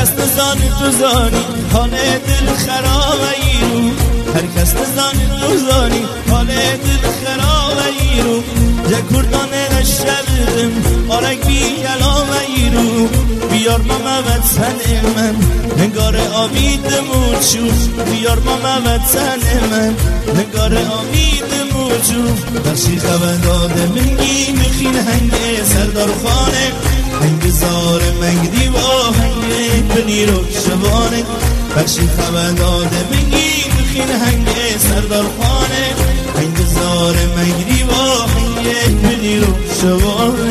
کس نزانی تو زانی حال دل خراب ایرو هر کس نزانی تو زانی حال دل خراب ایرو جا کردانه نشدم آرک بی کلام ایرو بیار ماما وطن من نگار آبید موچو بیار ماما وطن من نگار آبید موچو بخشی خبر داده منگی مخین هنگ سردار خانه هنگ زار منگدی و هنگ بنی رو شبانه بخشی خبر داده منگی مخین هنگ سردار خانه هنگ زار منگدی و هنگ بنی رو شبانه